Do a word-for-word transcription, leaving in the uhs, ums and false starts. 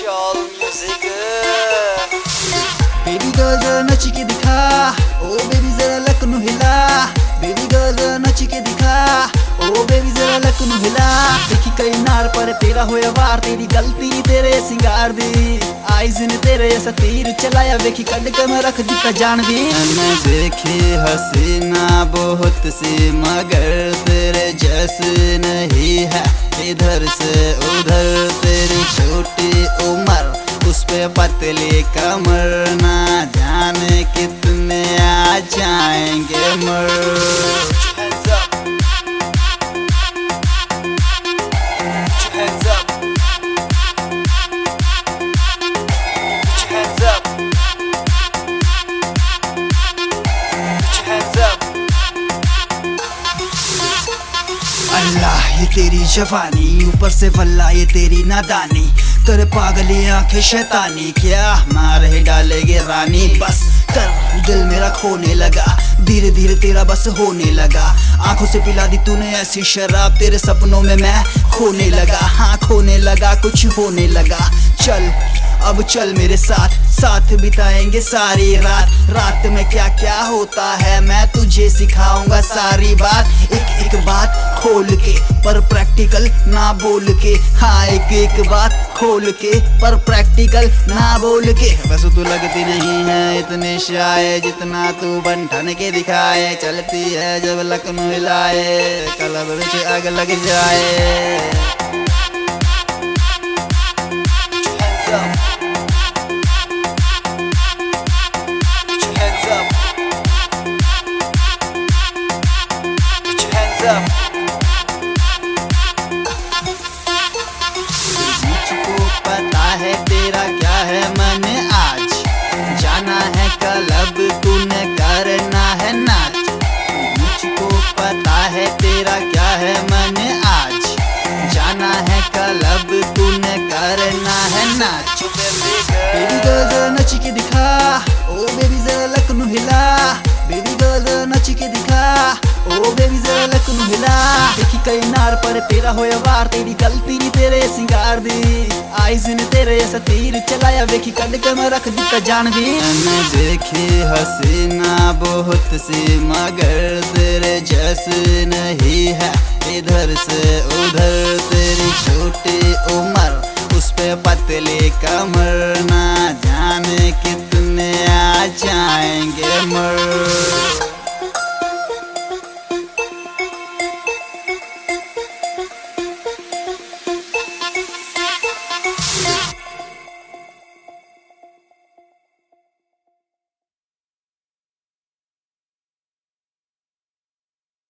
Shall music baby girl जरा नच के दिखा, ओ बेबी जरा लक नु हिला। बेबी गर्ल जरा नच के दिखा, ओ बेबी जरा लक नु हिला। देखी कई नार पर तेरा होया वार, तेरी गलती तेरे सिंगार दी। आइज ने तेरे ऐसा तीर चलाया, देखी कड के मैं रख दिता जान दी। मैंने देखी हसीना बहुत सी, मगर तेरे जैसी नहीं है इधर से उधर। तेरी छोटी उम्र उस पे पतली कमर, ना जाने कितने आ जाएंगे मर। hands up, put your hands up, put your hands up, put your hands up. अल्लाह ये तेरी जवानी, ऊपर से वल्ला ये तेरी नादानी। कर पागली आंखें शैतानी, क्या मार ही डालेगे रानी। बस कर दिल मेरा खोने लगा, धीरे धीरे तेरा बस होने लगा। आंखों से पिला दी तूने ऐसी शराब, तेरे सपनों में मैं खोने लगा। हाँ खोने लगा, कुछ होने लगा। चल अब चल मेरे साथ, साथ बिताएंगे सारी रात। रात में क्या क्या होता है मैं तुझे सिखाऊंगा सारी बात। एक एक बात खोल के पर प्रैक्टिकल ना बोल के। हाँ एक एक बात खोल के पर प्रैक्टिकल ना बोल के। बस तू लगती नहीं है इतनी शाये, जितना तू बन ठन के दिखाए। चलती है जब लखनऊ हिलाए, कलब रुचि आग लग जाए। मुझको पता है तेरा क्या है मन आज, जाना है क्लब तूने करना है नाच। मुझको पता है तेरा क्या है मन आज, जाना है क्लब तूने करना है नाच। बेबी गर्ल जरा नच के दिखा, ओ बेबी जरा लक नु हिला। बेबी गर्ल जरा नच के दिखा, ओ बेबी जरा लक नु हिला। देखी कई नार पर तेरा होया वार, तेरी गलती नहीं तेरे सिंगार दी। आइज ने तेरे ऐसा तीर चलाया, देखी कड के मैं रख दिता जान दी। मैंने देखी हसीना बहुत सी, मगर तेरे जैसी नहीं है इधर से उधर। तेरी छोटी उम्र उस पे पतली कमर, ना जाने कितने आ जाएंगे मर।